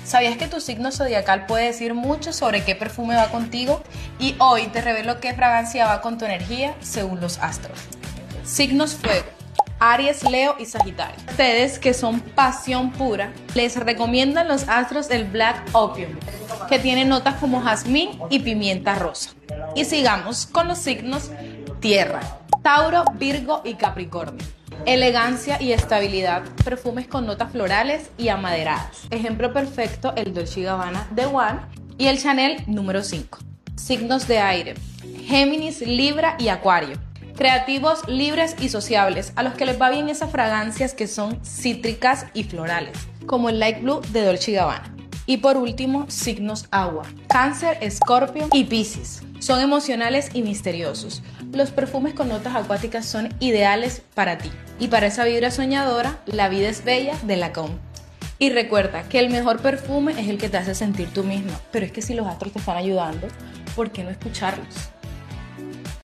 ¿Sabías que tu signo zodiacal puede decir mucho sobre qué perfume va contigo? Y hoy te revelo qué fragancia va con tu energía según los astros. Signos fuego: Aries, Leo y Sagitario. Ustedes que son pasión pura, les recomiendan los astros el Black Opium, que tiene notas como jazmín y pimienta rosa. Y sigamos con los signos tierra: Tauro, Virgo y Capricornio. Elegancia y estabilidad, perfumes con notas florales y amaderadas. Ejemplo perfecto, el Dolce & Gabbana The One y el Chanel número 5. Signos de aire: Géminis, Libra y Acuario. Creativos, libres y sociables, a los que les va bien esas fragancias que son cítricas y florales, como el Light Blue de Dolce & Gabbana. Y por último, signos agua: Cáncer, Escorpio y Piscis. Son emocionales y misteriosos. Los perfumes con notas acuáticas son ideales para ti. Y para esa vibra soñadora, La vida es bella de Lancôme. Y recuerda que el mejor perfume es el que te hace sentir tú mismo. Pero es que si los astros te están ayudando, ¿por qué no escucharlos?